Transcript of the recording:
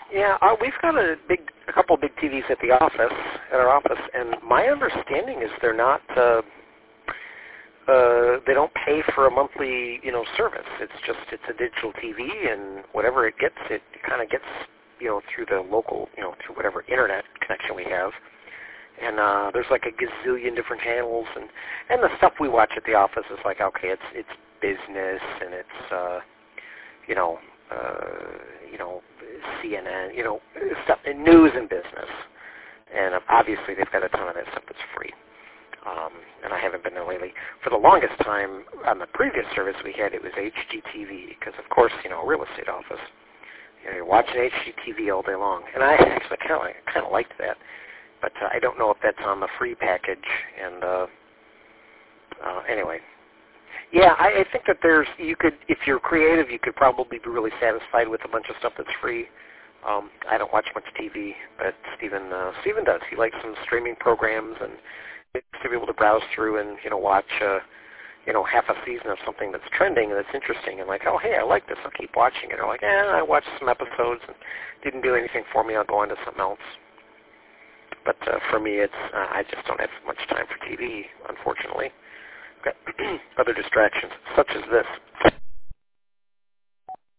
Yeah, we've got a couple big TVs at our office, and my understanding is they're not. They don't pay for a monthly, service. It's a digital TV, and whatever it gets, it kind of gets, through the local, through whatever internet connection we have. And there's like a gazillion different channels, and the stuff we watch at the office is like, okay, it's business, and it's CNN, stuff in news and business. And obviously they've got a ton of that stuff that's free. And I haven't been there lately. For the longest time, on the previous service we had, it was HGTV, because of course, a real estate office, you're watching HGTV all day long. And I actually kind of liked that. But I don't know if that's on the free package. And anyway, yeah, I think that if you're creative, you could probably be really satisfied with a bunch of stuff that's free. I don't watch much TV, but Stephen does. He likes some streaming programs and to be able to browse through and watch half a season of something that's trending and that's interesting and like, oh hey, I like this, I'll keep watching it. Or like, I watched some episodes and didn't do anything for me, I'll go on to something else. But for me, I just don't have much time for TV, unfortunately. I've got other distractions, such as this.